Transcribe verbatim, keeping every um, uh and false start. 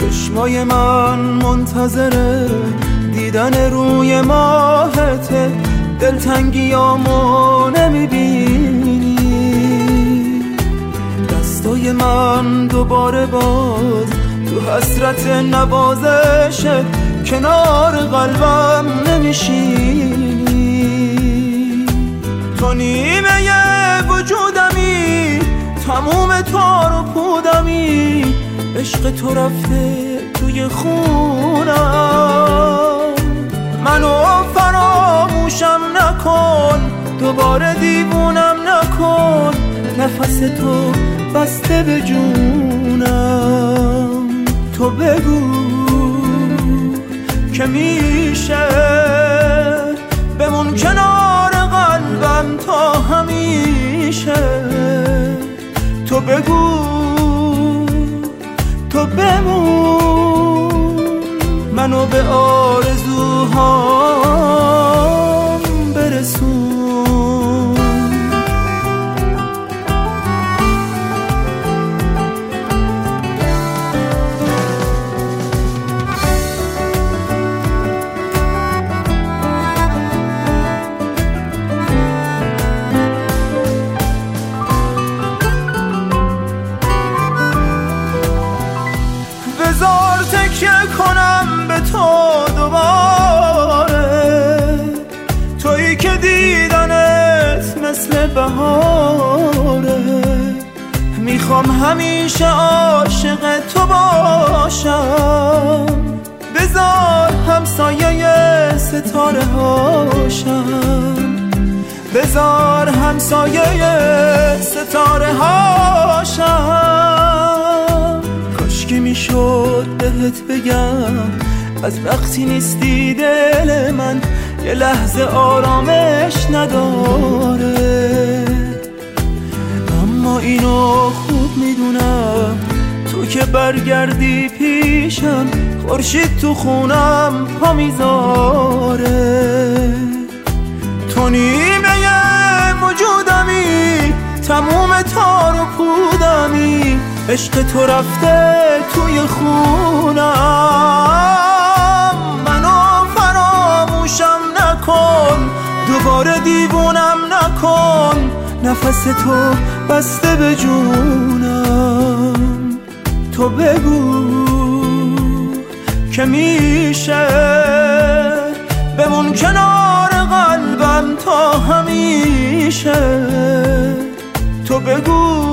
چشمای من منتظره دیدن روی ماهته، دلتنگیامو نمیبینی. دستای من دوباره باز تو حسرت نوازشه، کنار قلبم نمیشینی. تو نیمه وجودمی، تموم تار و پودمی، عشق تو رفته توی خونم. منو فراموشم نکن، دوباره دیوونم نکن، نفس تو بسته به جونم. تو بگو که میشه بمون کنار قلبم تا همیشه. تو بگو، تو بمون، منو به آرزوهام برسون. بذار تکیه کنم به تو دوباره، تویی که دیدنت مثل بهاره. میخوام همیشه عاشق تو باشم، بذار همسایه ستاره هاشم، بذار همسایه ستاره هاشم. کاشکی میشد بهت بگم از وقتی نیستی دل من یه لحظه آرامش نداره. اما اینو خوب میدونم تو که برگردی پیشم، خورشید تو خونم پا میذاره. تو نیمه وجودمی، تموم تار و پودمی، عشق تو رفته توی خونم. منو فراموشم نکن، دوباره دیوونم نکن، نفس تو بسته به جونم. تو بگو که میشه بمون کنار قلبم تا همیشه. تو بگو